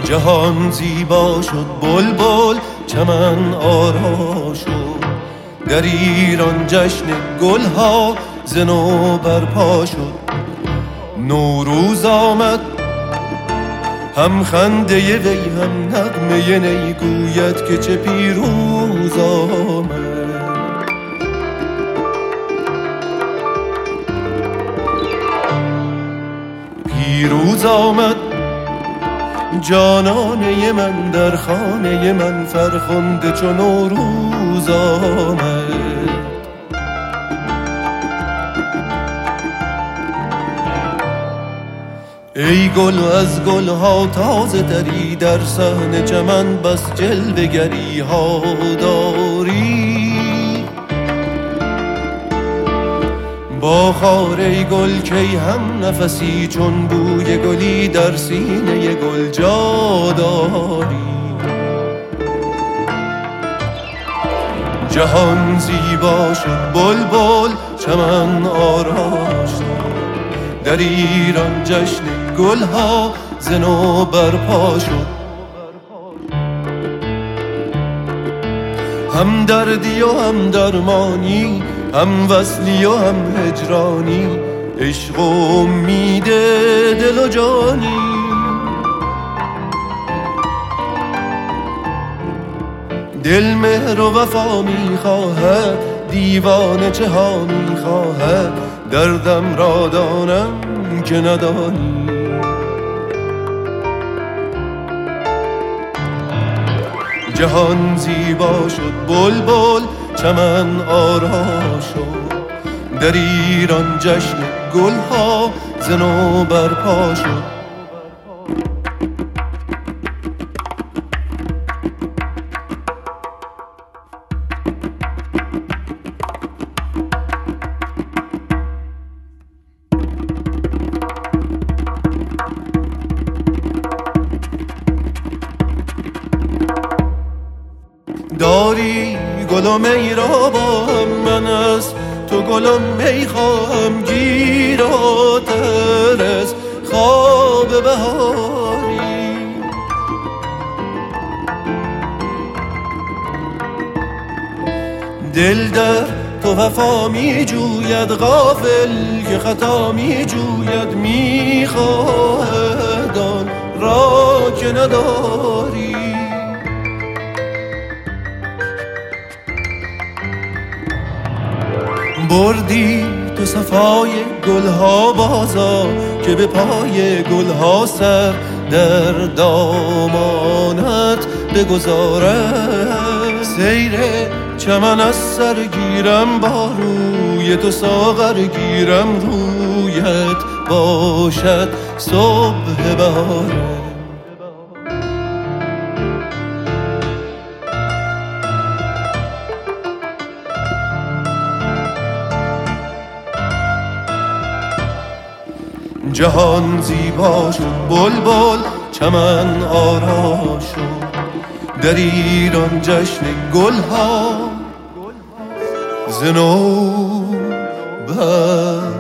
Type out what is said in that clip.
جهان زیبا شد، بلبل چمن آرا شد. در ایران جشن گلها ز نو برپا شد. نوروز آمد، هم خنده وی هم نغمه نی گوید که چه پیروز آمد. پیروز آمد جانانه من، در خانه من فرخنده چو نوروز آمد. ای گل از گلها تازه تری، در صحن چمن بس جلوه گری ها داری. با خار ای گل کی هم نفسی، چون بوی گلی در سینه گل جا داری. جهان زیبا شد، بلبل چمن آرا شد. در ایران جشن گلها ز نو برپا شد. هم دردی و هم درمانی، هم وصلی و هم هجرانی، عشق و امید دل و جانی. دل مهر و وفا می‌خواهد، دیوانه چه ها می‌خواهد، دردم را دانم که ندانی. جهان زیبا شد، بلبل چمن آرا شد. در ایران جشن گلها ز نو برپا شد. داری گل و می را با هم، من از تو گل و می خواهم. گیراتر از خواب بهاری، دل در تو وفا می جوید، غافل که خطا می جوید. می خواهد آن را که نداری. بردی تو صفای گلها بازا، که به پای گلها سر در دامانت بگذارم. سیر چمن از سر گیرم، با روی تو ساغر گیرم. رویت باشد صبح بهارم. جهان زیبا شد، بلبل چمن آرا شد. در ایران جشن گلها ز نو